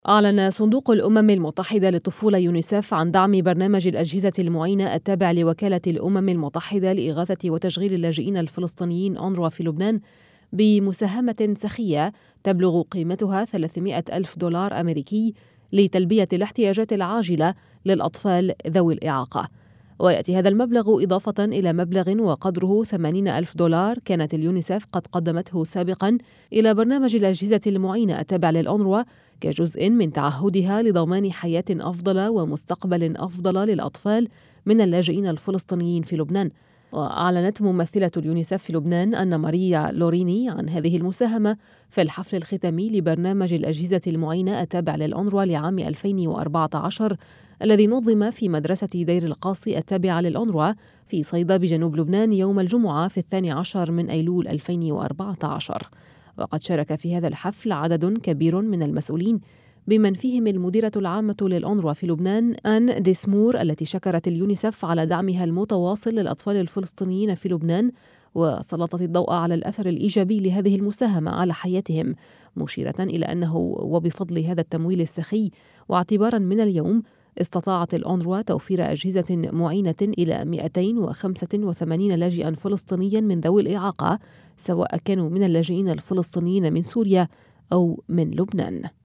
أعلن صندوق الأمم المتحدة للطفولة يونيسف عن دعم برنامج الأجهزة المعينة التابع لوكالة الأمم المتحدة لإغاثة وتشغيل اللاجئين الفلسطينيين أونروا في لبنان بمساهمة سخية تبلغ قيمتها 300 ألف دولار أمريكي لتلبية الاحتياجات العاجلة للأطفال ذوي الإعاقة. ويأتي هذا المبلغ إضافة إلى مبلغ وقدره 80 ألف دولار كانت اليونيسف قد قدمته سابقا إلى برنامج الأجهزة المعينة التابع للأونروا كجزء من تعهدها لضمان حياة أفضل ومستقبل أفضل للأطفال من اللاجئين الفلسطينيين في لبنان. وأعلنت ممثلة اليونيسف في لبنان أن ماريا لوريني عن هذه المساهمة في الحفل الختامي لبرنامج الأجهزة المعينة التابع للأونروا لعام 2014 الذي نظم في مدرسة دير القاصي التابعة للأونروا في صيدا بجنوب لبنان يوم الجمعة في 12 من أيلول 2014. وقد شارك في هذا الحفل عدد كبير من المسؤولين بمن فيهم المديرة العامة للأونروا في لبنان آن ديسمور التي شكرت اليونيسف على دعمها المتواصل للأطفال الفلسطينيين في لبنان وسلطت الضوء على الأثر الإيجابي لهذه المساهمة على حياتهم، مشيرة إلى أنه وبفضل هذا التمويل السخي واعتبارا من اليوم استطاعت الأونروا توفير أجهزة معينة إلى 285 لاجئا فلسطينيا من ذوي الإعاقة سواء كانوا من اللاجئين الفلسطينيين من سوريا أو من لبنان.